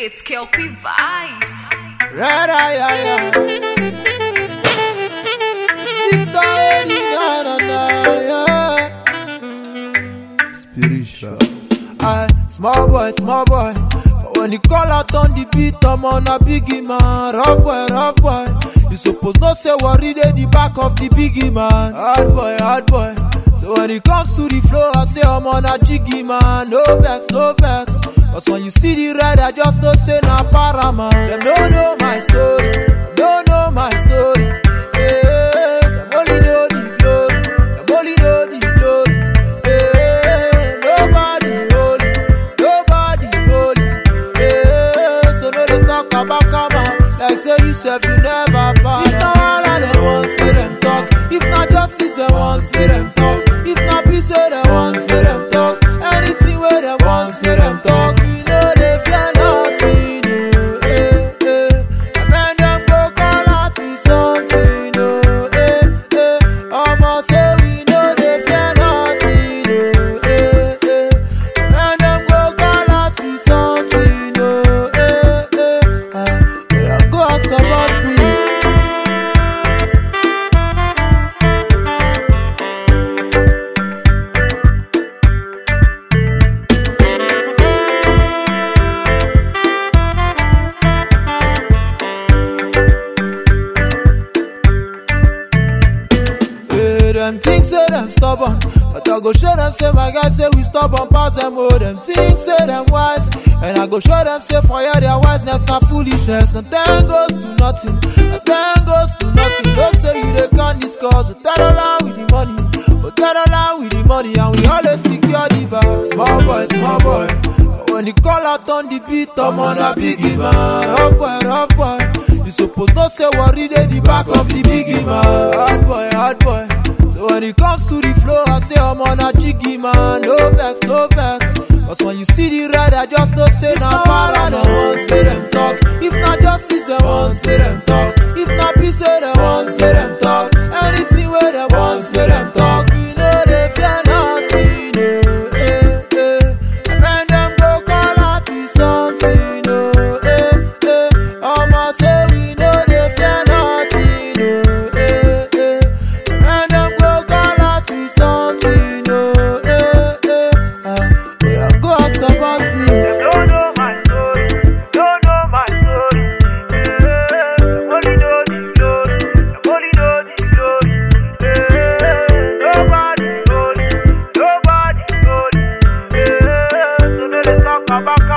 It's Kelpie Vibes. Spiritual. Small boy. But when you call out on the beat, I'm on a biggie man. Rough boy. You suppose not say worry dey the back of the biggie man. Hard boy. So when it comes to the flow, I say I'm on a jiggy man. No vex. Cause when you see the red, I just don't say na paraman. Them don't know my story. Don't know my story. Yeah, them only know the glory. Them only know the glory. Yeah, nobody holy. Yeah, so no they talk about karma. Like say you self you never buy. If not all of them want for them talk. If not justice they want for them talk. If not peace where they want for them talk. Anything where they want for them talk. We know they fear nothing. And when them go call out to something. Almost say we know they fear nothing. And when them go call out to something. Go ask about me. Them things say them stubborn, but I go show them say my guys say we stubborn pass them. Oh, them things say them wise, and I go show them say for ya their wiseness not foolishness. And then goes to nothing, Don't say you they can't discuss. But that along with the money, and we always secure the bar. Small boy. But when you call out on the beat, I'm on a biggie man. Rough boy. You suppose not say worry dey the back of the biggie man. Hard boy. So when it comes to the flow, I say I'm on a jiggy man. No vex. Cause when you see the red, I just don't say na para. They want for them talk. If not justice, they want for them talk. If not peace, where they want for them talk. Anything where they want for them talk. We know they fear nothing. And when them go call out to something. Almost say we know they fear nothing. And them go call out to something. Go ask about me. Them don't know my story. Only know the glory. Them only know the glory. Nobody holy. Yeah, so no they talk about